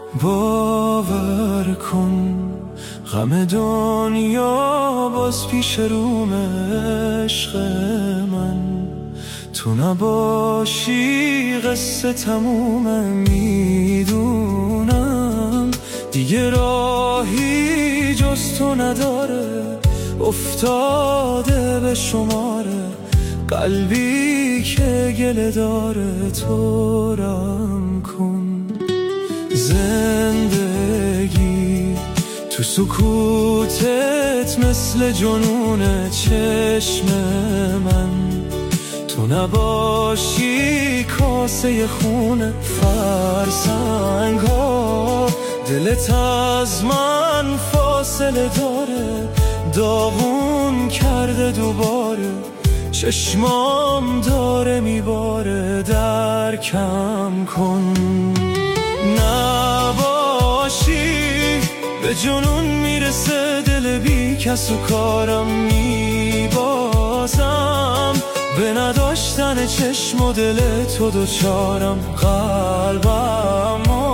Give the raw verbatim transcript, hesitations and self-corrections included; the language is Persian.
باور کن غم دنیا باز پیش روم عشق من، تو نباشی قصه تمومه. میدونم دیگه راهی جز تو نداره، افتاده به شماره قلبی که گله داره. تو رم کن زندگی تو سکوتت مثل جنون چشم من، تو نباشی کاسه خونه فرسنگ ها. دلت از من فاصله داره، داغون کرده دوباره، چشمام داره میباره. درکم کن نباشی، به جنون میرسه دل بی کس و کارم. میبازم به نداشتن چشم و دل تو دوچارم. قلبم